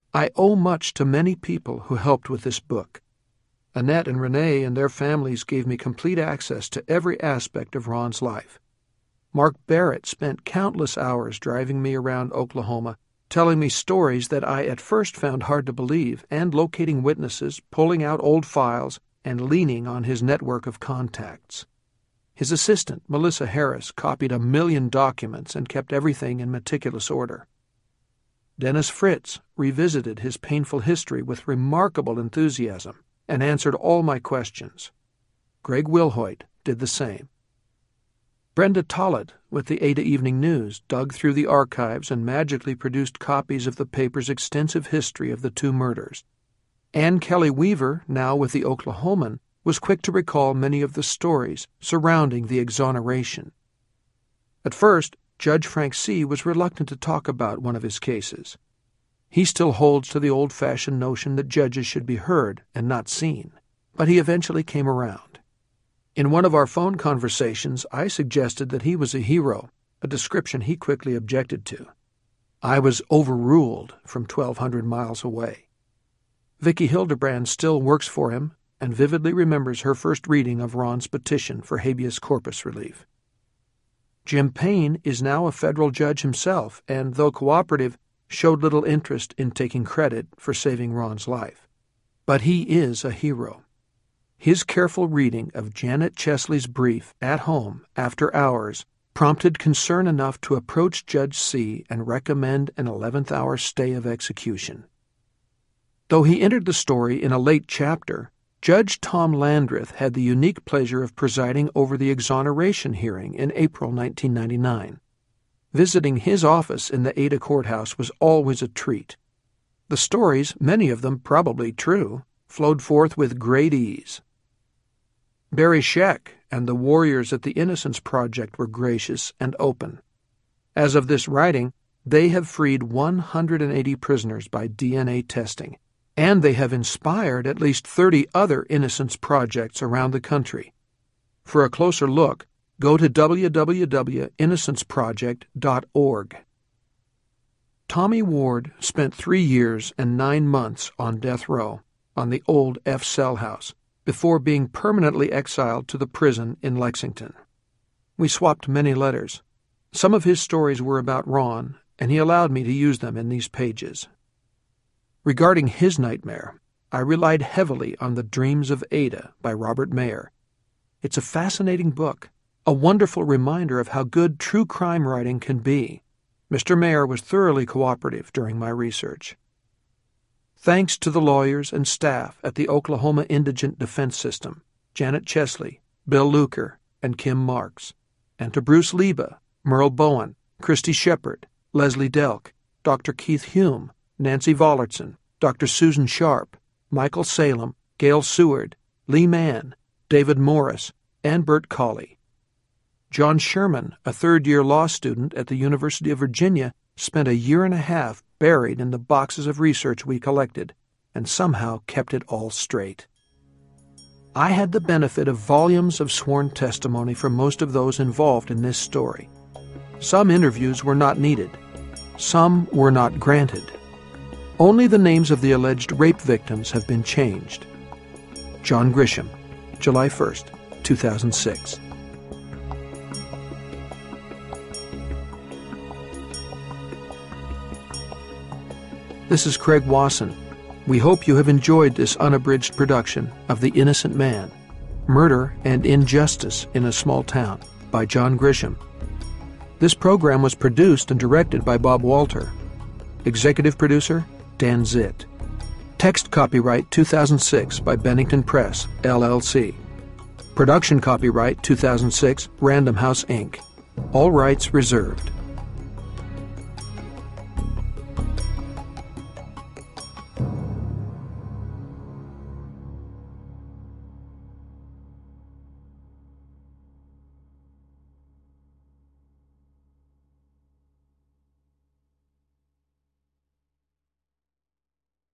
I owe much to many people who helped with this book. Annette and Renee and their families gave me complete access to every aspect of Ron's life. Mark Barrett spent countless hours driving me around Oklahoma, telling me stories that I at first found hard to believe, and locating witnesses, pulling out old files, and leaning on his network of contacts. His assistant, Melissa Harris, copied 1 million documents and kept everything in meticulous order. Dennis Fritz revisited his painful history with remarkable enthusiasm and answered all my questions. Greg Wilhoit did the same. Brenda Tollett, with the Ada Evening News, dug through the archives and magically produced copies of the paper's extensive history of the 2 murders. Ann Kelly Weaver, now with the Oklahoman, was quick to recall many of the stories surrounding the exoneration. At first, Judge Frank C. was reluctant to talk about one of his cases. He still holds to the old-fashioned notion that judges should be heard and not seen, but he eventually came around. In one of our phone conversations, I suggested that he was a hero, a description he quickly objected to. I was overruled from 1,200 miles away. Vicki Hildebrand still works for him and vividly remembers her first reading of Ron's petition for habeas corpus relief. Jim Payne is now a federal judge himself and, though cooperative, showed little interest in taking credit for saving Ron's life. But he is a hero. His careful reading of Janet Chesley's brief at home after hours prompted concern enough to approach Judge C. and recommend an 11th-hour stay of execution. Though he entered the story in a late chapter, Judge Tom Landreth had the unique pleasure of presiding over the exoneration hearing in April 1999. Visiting his office in the Ada courthouse was always a treat. The stories, many of them probably true, flowed forth with great ease. Barry Scheck and the warriors at the Innocence Project were gracious and open. As of this writing, they have freed 180 prisoners by DNA testing, and they have inspired at least 30 other Innocence Projects around the country. For a closer look, go to www.innocenceproject.org. Tommy Ward spent 3 years and 9 months on death row on the old F. Cell House before being permanently exiled to the prison in Lexington. We swapped many letters. Some of his stories were about Ron, and he allowed me to use them in these pages. Regarding his nightmare, I relied heavily on The Dreams of Ada by Robert Mayer. It's a fascinating book, a wonderful reminder of how good true crime writing can be. Mr. Mayer was thoroughly cooperative during my research. Thanks to the lawyers and staff at the Oklahoma Indigent Defense System, Janet Chesley, Bill Luker, and Kim Marks, and to Bruce Lieba, Merle Bowen, Christy Shepard, Leslie Delk, Dr. Keith Hume, Nancy Vollertson, Dr. Susan Sharp, Michael Salem, Gail Seward, Lee Mann, David Morris, and Bert Colley. John Sherman, a third-year law student at the University of Virginia, spent a year and a half buried in the boxes of research we collected, and somehow kept it all straight. I had the benefit of volumes of sworn testimony from most of those involved in this story. Some interviews were not needed. Some were not granted. Only the names of the alleged rape victims have been changed. John Grisham, July 1st, 2006. This is Craig Wasson. We hope you have enjoyed this unabridged production of The Innocent Man, Murder and Injustice in a Small Town by John Grisham. This program was produced and directed by Bob Walter. Executive producer, Dan Zitt. Text copyright 2006 by Bennington Press, LLC. Production copyright 2006, Random House, Inc. All rights reserved.